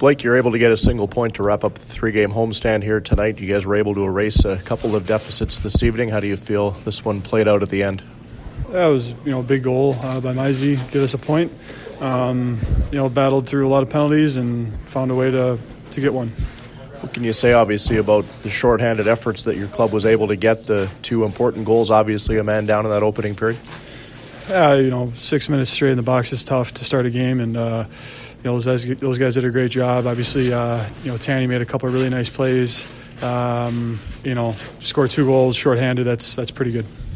Blake, you're able to get a single point to wrap up the three-game homestand here tonight. You guys were able to erase a couple of deficits this evening. How do you feel this one played out at the end? Yeah, it was a big goal by Mizey, get us a point. Battled through a lot of penalties and found a way to get one. What can you say, obviously, about the shorthanded efforts that your club was able to get? The two important goals, obviously, a man down in that opening period. Yeah, 6 minutes straight in the box is tough to start a game, and those guys did a great job. Obviously, Tanny made a couple of really nice plays. Scored 2 goals shorthanded. That's pretty good.